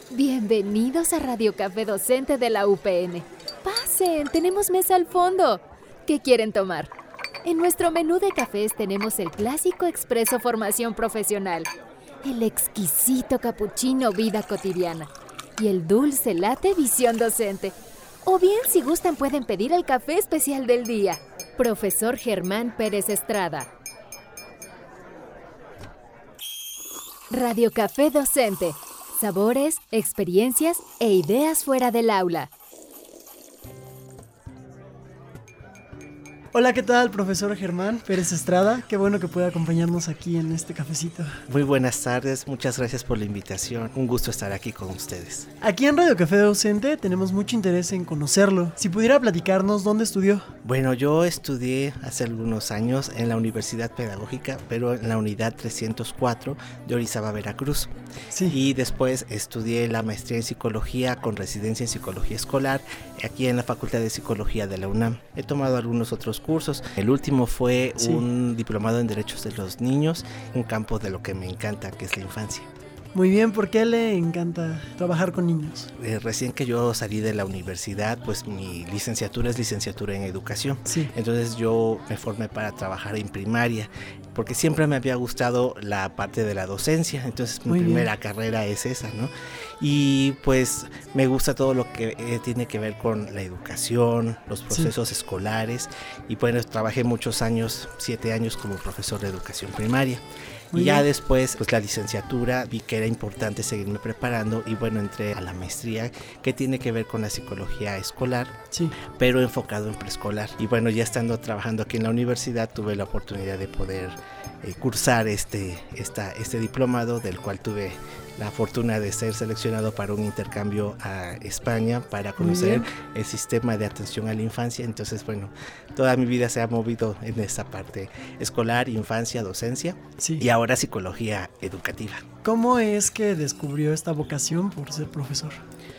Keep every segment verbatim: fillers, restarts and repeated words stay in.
Bienvenidos a Radio Café Docente de la U P N. Pasen, tenemos mesa al fondo. ¿Qué quieren tomar? En nuestro menú de cafés tenemos el clásico expreso formación profesional, el exquisito capuchino vida cotidiana y el dulce latte visión docente. O bien, si gustan, pueden pedir el café especial del día. Profesor Germán Pérez Estrada. Radio Café Docente. Sabores, experiencias e ideas fuera del aula. Hola, ¿qué tal, profesor Germán Pérez Estrada? Qué bueno que pueda acompañarnos aquí en este cafecito. Muy buenas tardes, muchas gracias por la invitación. Un gusto estar aquí con ustedes. Aquí en Radio Café Docente tenemos mucho interés en conocerlo. Si pudiera platicarnos, ¿dónde estudió? Bueno, yo estudié hace algunos años en la Universidad Pedagógica, pero en la unidad trescientos cuatro de Orizaba, Veracruz. Sí. Y después estudié la maestría en Psicología con residencia en Psicología Escolar aquí en la Facultad de Psicología de la UNAM. He tomado algunos otros cursos. El último fue sí. un diplomado en Derechos de los Niños, un campo de lo que me encanta, que es la infancia. Muy bien, ¿por qué le encanta trabajar con niños? Eh, recién que yo salí de la universidad, pues mi licenciatura es licenciatura en educación. Sí. Entonces yo me formé para trabajar en primaria, porque siempre me había gustado la parte de la docencia. Entonces mi Muy primera bien. carrera es esa, ¿no? Y pues me gusta todo lo que eh, tiene que ver con la educación, los procesos sí. escolares. Y bueno, trabajé muchos años, siete años como profesor de educación primaria. Muy y ya bien. después, pues la licenciatura, vi que era importante seguirme preparando y bueno, entré a la maestría que tiene que ver con la psicología escolar, sí. pero enfocado en preescolar. Y bueno, ya estando trabajando aquí en la universidad, tuve la oportunidad de poder eh, cursar este, esta, este diplomado, del cual tuve la fortuna de ser seleccionado para un intercambio a España para conocer el sistema de atención a la infancia. Entonces, bueno, toda mi vida se ha movido en esta parte escolar, infancia, docencia sí. y ahora psicología educativa. ¿Cómo es que descubrió esta vocación por ser profesor?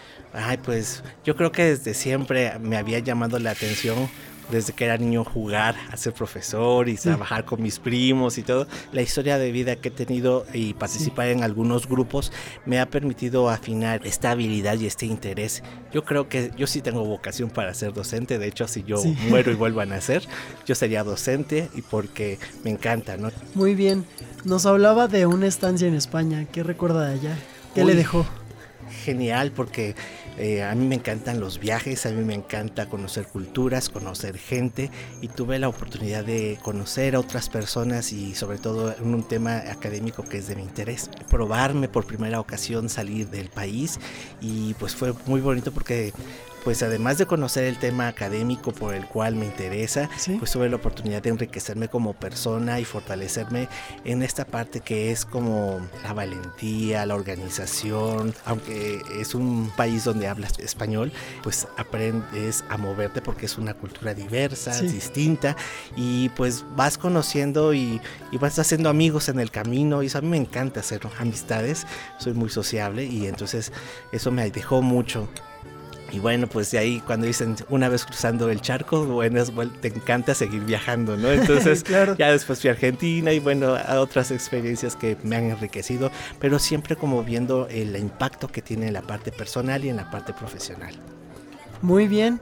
Ay, pues yo creo que desde siempre me había llamado la atención, desde que era niño, jugar a ser profesor y sí. trabajar con mis primos y todo. La historia de vida que he tenido y participar sí. en algunos grupos me ha permitido afinar esta habilidad y este interés. Yo creo que yo sí tengo vocación para ser docente. De hecho, si yo sí. muero y vuelvo a nacer, yo sería docente, y porque me encanta, ¿no? Muy bien. Nos hablaba de una estancia en España. ¿Qué recuerda de allá? ¿Qué Uy, le dejó? Genial, porque eh, a mí me encantan los viajes, a mí me encanta conocer culturas, conocer gente, y tuve la oportunidad de conocer a otras personas y sobre todo en un tema académico que es de mi interés. Probarme por primera ocasión salir del país, y pues fue muy bonito porque pues además de conocer el tema académico por el cual me interesa, ¿sí? pues tuve la oportunidad de enriquecerme como persona y fortalecerme en esta parte que es como la valentía, la organización. Aunque es un país donde hablas español, pues aprendes a moverte porque es una cultura diversa, sí. distinta, y pues vas conociendo y, y vas haciendo amigos en el camino, y eso a mí me encanta hacer amistades, soy muy sociable, y entonces eso me dejó mucho. Y bueno, pues de ahí cuando dicen una vez cruzando el charco, bueno, es, bueno te encanta seguir viajando, ¿no? Entonces claro. ya después fui a Argentina y bueno, a otras experiencias que me han enriquecido, pero siempre como viendo el impacto que tiene en la parte personal y en la parte profesional. Muy bien.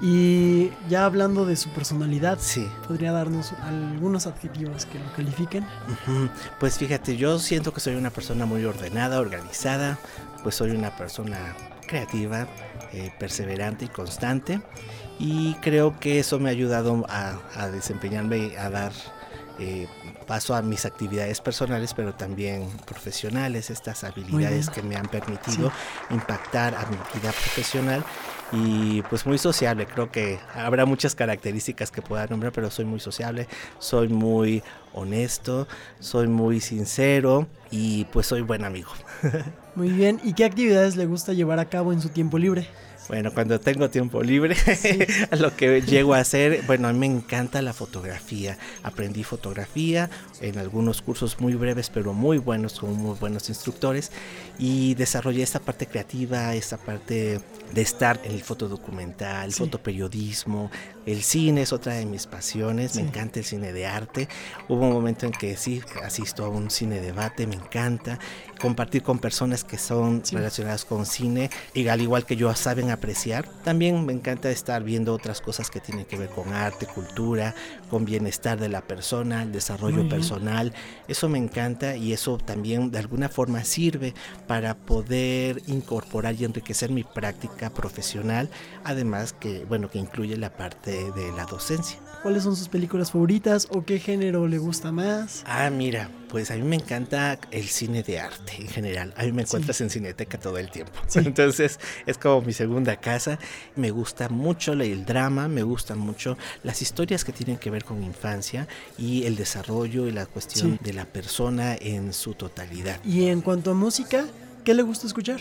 Y ya hablando de su personalidad, sí. ¿podría darnos algunos adjetivos que lo califiquen? Uh-huh. Pues fíjate, yo siento que soy una persona muy ordenada, organizada, pues soy una persona creativa, eh, perseverante y constante, y creo que eso me ha ayudado a, a desempeñarme, a dar eh, paso a mis actividades personales, pero también profesionales, estas habilidades que me han permitido sí. impactar a mi vida profesional. Y pues muy sociable, creo que habrá muchas características que pueda nombrar, pero soy muy sociable, soy muy honesto, soy muy sincero y pues soy buen amigo. Muy bien, ¿y qué actividades le gusta llevar a cabo en su tiempo libre? Bueno, cuando tengo tiempo libre, sí. lo que llego a hacer, bueno, a mí me encanta la fotografía. Aprendí fotografía en algunos cursos muy breves, pero muy buenos, con muy buenos instructores, y desarrollé esta parte creativa, esta parte de estar en el fotodocumental, el sí. fotoperiodismo. El cine es otra de mis pasiones, sí. me encanta el cine de arte. Hubo un momento en que sí, asisto a un cine debate, me encanta. compartir con personas que son Sí. relacionadas con cine y al igual que yo saben apreciar. También me encanta estar viendo otras cosas que tienen que ver con arte, cultura, con bienestar de la persona, el desarrollo Muy bien. personal. Eso me encanta y eso también de alguna forma sirve para poder incorporar y enriquecer mi práctica profesional, además que, bueno, que incluye la parte de la docencia. ¿Cuáles son sus películas favoritas o qué género le gusta más? Ah, mira, pues a mí me encanta el cine de arte en general. A mí me encuentras sí. en Cineteca todo el tiempo. Sí. Entonces es como mi segunda casa. Me gusta mucho el drama, me gustan mucho las historias que tienen que ver con infancia y el desarrollo y la cuestión sí. de la persona en su totalidad. Y en cuanto a música, ¿qué le gusta escuchar?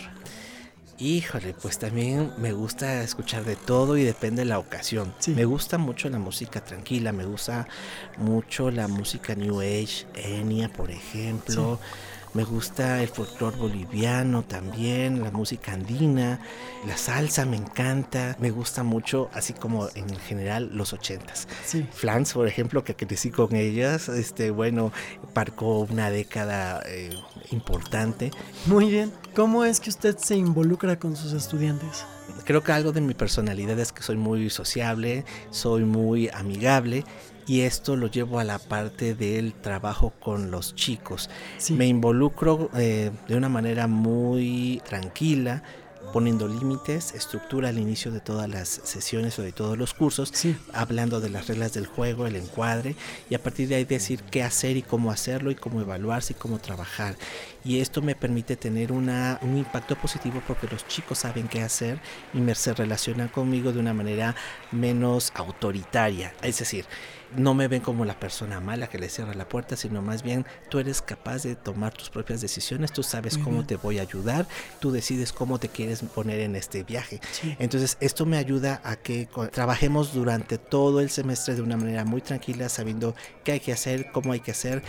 Híjole, pues también me gusta escuchar de todo y depende de la ocasión. Sí. Me gusta mucho la música tranquila, me gusta mucho la música New Age, Enya, por ejemplo. Sí. Me gusta el folclore boliviano también, la música andina, la salsa me encanta. Me gusta mucho, así como en general, los ochentas. Sí. Flans, por ejemplo, que crecí con ellas, este, bueno, marcó una década eh, importante. Muy bien. ¿Cómo es que usted se involucra con sus estudiantes? Creo que algo de mi personalidad es que soy muy sociable, soy muy amigable. Y esto lo llevo a la parte del trabajo con los chicos. Sí. Me involucro eh, de una manera muy tranquila, poniendo límites, estructura al inicio de todas las sesiones o de todos los cursos, sí. hablando de las reglas del juego, el encuadre, y a partir de ahí decir qué hacer y cómo hacerlo y cómo evaluarse y cómo trabajar. Y esto me permite tener una, un impacto positivo porque los chicos saben qué hacer y me, se relacionan conmigo de una manera menos autoritaria. Es decir, no me ven como la persona mala que le cierra la puerta, sino más bien tú eres capaz de tomar tus propias decisiones, tú sabes uh-huh. cómo te voy a ayudar, tú decides cómo te quieres poner en este viaje. Sí. Entonces esto me ayuda a que trabajemos durante todo el semestre de una manera muy tranquila, sabiendo qué hay que hacer, cómo hay que hacer,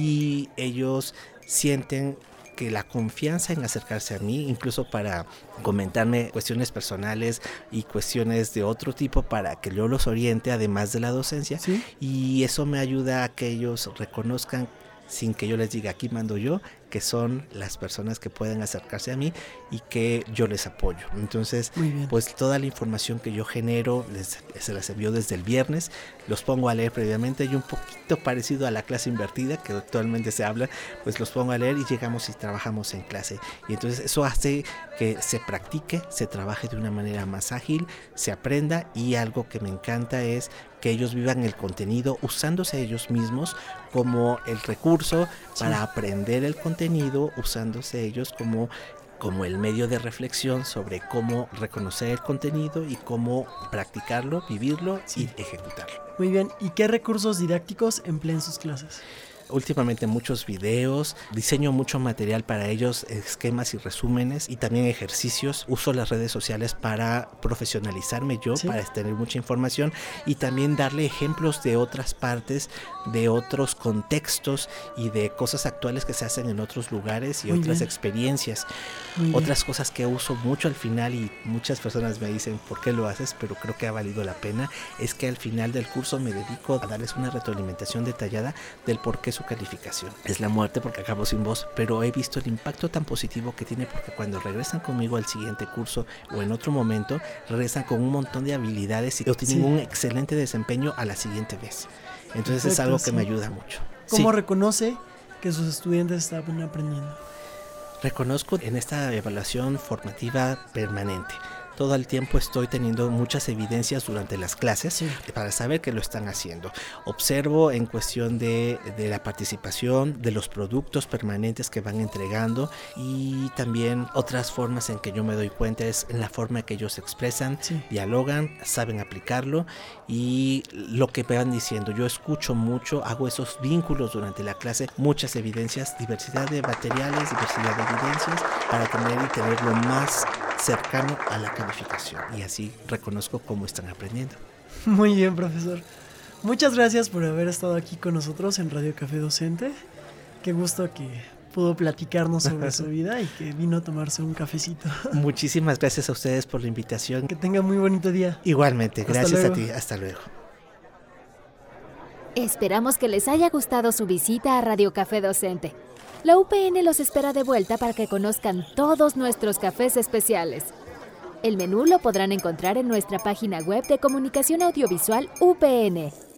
y ellos sienten que la confianza en acercarse a mí, incluso para comentarme cuestiones personales y cuestiones de otro tipo para que yo los oriente, además de la docencia, ¿sí? Y eso me ayuda a que ellos reconozcan, sin que yo les diga aquí mando yo, que son las personas que pueden acercarse a mí y que yo les apoyo. Entonces, pues toda la información que yo genero les, se las envío desde el viernes, los pongo a leer previamente y un poquito parecido a la clase invertida que actualmente se habla, pues los pongo a leer y llegamos y trabajamos en clase. Y entonces eso hace que se practique, se trabaje de una manera más ágil, se aprenda, y algo que me encanta es que ellos vivan el contenido usándose ellos mismos como el recurso sí. para aprender el contenido, usándose ellos como, como el medio de reflexión sobre cómo reconocer el contenido y cómo practicarlo, vivirlo sí. y ejecutarlo. Muy bien, ¿y qué recursos didácticos emplean en sus clases? Últimamente muchos videos, diseño mucho material para ellos, esquemas y resúmenes, y también ejercicios. Uso las redes sociales para profesionalizarme yo, ¿sí? para tener mucha información y también darle ejemplos de otras partes, de otros contextos y de cosas actuales que se hacen en otros lugares y Muy otras bien. experiencias. Muy otras bien. cosas que uso mucho al final, y muchas personas me dicen ¿por qué lo haces? Pero creo que ha valido la pena, es que al final del curso me dedico a darles una retroalimentación detallada del por qué su calificación. Es la muerte porque acabo sin voz, pero he visto el impacto tan positivo que tiene, porque cuando regresan conmigo al siguiente curso o en otro momento, regresan con un montón de habilidades y obtienen sí. un excelente desempeño a la siguiente vez. Entonces Perfecto, es algo que sí. me ayuda mucho. ¿Cómo sí. reconoce que sus estudiantes están aprendiendo? Reconozco en esta evaluación formativa permanente. Todo el tiempo estoy teniendo muchas evidencias durante las clases sí. para saber que lo están haciendo. Observo en cuestión de, de la participación, de los productos permanentes que van entregando, y también otras formas en que yo me doy cuenta es en la forma en que ellos se expresan, sí. dialogan, saben aplicarlo, y lo que me van diciendo. Yo escucho mucho, hago esos vínculos durante la clase, muchas evidencias, diversidad de materiales, diversidad de evidencias, para tener y tener lo más cercano a la calificación, y así reconozco cómo están aprendiendo. Muy bien, profesor. Muchas gracias por haber estado aquí con nosotros en Radio Café Docente. Qué gusto que pudo platicarnos sobre su vida y que vino a tomarse un cafecito. Muchísimas gracias a ustedes por la invitación. Que tengan muy bonito día. Igualmente, gracias a ti. Hasta luego. Esperamos que les haya gustado su visita a Radio Café Docente. La U P N los espera de vuelta para que conozcan todos nuestros cafés especiales. El menú lo podrán encontrar en nuestra página web de comunicación audiovisual U P N.